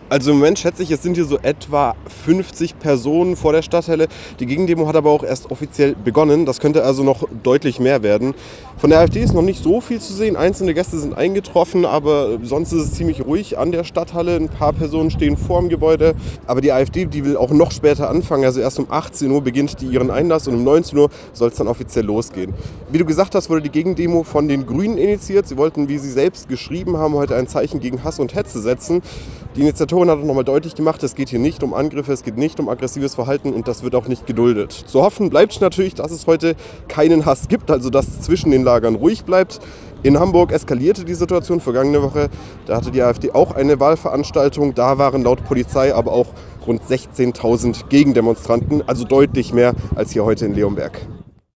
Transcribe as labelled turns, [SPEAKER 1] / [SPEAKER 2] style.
[SPEAKER 1] Also im Moment schätze ich, es sind hier so etwa 50 Personen vor der Stadthalle. Die Gegendemo hat aber auch erst offiziell begonnen. Das könnte also noch deutlich mehr werden. Von der AfD ist noch nicht so viel zu sehen. Einzelne Gäste sind eingetroffen, aber sonst ist es ziemlich ruhig an der Stadthalle. Ein paar Personen stehen vor dem Gebäude. Aber die AfD, die will auch noch später anfangen. Also erst um 18 Uhr beginnt die ihren Einlass und um 19 Uhr soll es dann offiziell losgehen. Wie du gesagt hast, wurde die Gegendemo von den Grünen initiiert. Sie wollten, wie sie selbst geschrieben haben, heute ein Zeichen gegen Hass und Hetze setzen. Die Initiatorin hat auch nochmal deutlich gemacht, es geht hier nicht um Angriffe, es geht nicht um aggressives Verhalten und das wird auch nicht geduldet. Zu hoffen bleibt natürlich, dass es heute keinen Hass gibt, also dass es zwischen den Lagern ruhig bleibt. In Hamburg eskalierte die Situation vergangene Woche. Da hatte die AfD auch eine Wahlveranstaltung. Da waren laut Polizei aber auch rund 16.000 Gegendemonstranten, also deutlich mehr als hier heute in Leonberg.